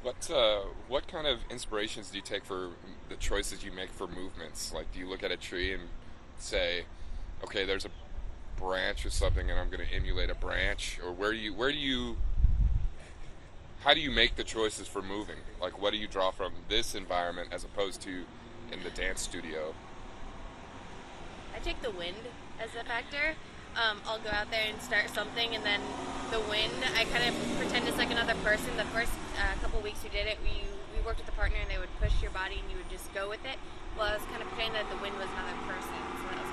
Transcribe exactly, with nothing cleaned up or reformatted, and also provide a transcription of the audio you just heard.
What uh, what kind of inspirations do you take for the choices you make for movements? Like, do you look at a tree and say, "Okay, there's a branch or something, and I'm going to emulate a branch"? Or where do you where do you how do you make the choices for moving? Like, what do you draw from this environment as opposed to in the dance studio? I take the wind as a factor. Um, I'll go out there and start something, and then the wind, I kind of pretend it's like another person. The first uh, couple weeks we did it, we we worked with a partner, and they would push your body, and you would just go with it. Well, I was kind of pretending that the wind was another person, so that was